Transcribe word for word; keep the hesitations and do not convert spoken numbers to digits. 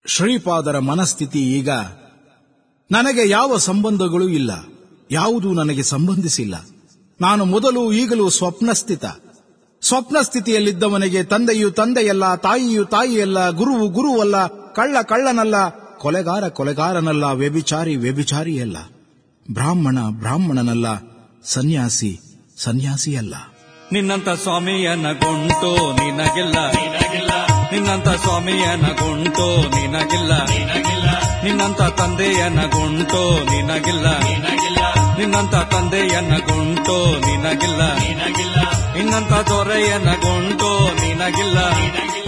ಶ್ರೀಪಾದರ ಮನಸ್ಥಿತಿ ಈಗ, ನನಗೆ ಯಾವ ಸಂಬಂಧಗಳೂ ಇಲ್ಲ, ಯಾವುದೂ ನನಗೆ ಸಂಬಂಧಿಸಿಲ್ಲ, ನಾನು ಮೊದಲು ಈಗಲೂ ಸ್ವಪ್ನಸ್ಥಿತ. ಸ್ವಪ್ನಸ್ಥಿತಿಯಲ್ಲಿದ್ದವನಿಗೆ ತಂದೆಯು ತಂದೆಯಲ್ಲ, ತಾಯಿಯು ತಾಯಿಯಲ್ಲ, ಗುರುವು ಗುರುವಲ್ಲ, ಕಳ್ಳ ಕಳ್ಳನಲ್ಲ, ಕೊಲೆಗಾರ ಕೊಲೆಗಾರನಲ್ಲ, ವ್ಯಭಿಚಾರಿ ವ್ಯಭಿಚಾರಿಯಲ್ಲ, ಬ್ರಾಹ್ಮಣ ಬ್ರಾಹ್ಮಣನಲ್ಲ, ಸನ್ಯಾಸಿ ಸನ್ಯಾಸಿಯಲ್ಲ. ನಿನ್ನಂತ ಸ್ವಾಮಿಯನ ಗುಂಟು ನಿನಗಿಲ್ಲ, ನಿನ್ನಂತ ಸ್ವಾಮಿಯನ ಗುಂಟು ನಿನಗಿಲ್ಲ, ನಿನ್ನಂತ ತಂದೆಯನ ಗುಂಟು ನಿನಗಿಲ್ಲ, ನಿನ್ನಂತ ತಂದೆಯನ ಗುಂಟು ನಿನಗಿಲ್ಲ, ನಿನ್ನಂತ ದೊರೆಯನ ಗುಂಟು ನಿನಗಿಲ್ಲ.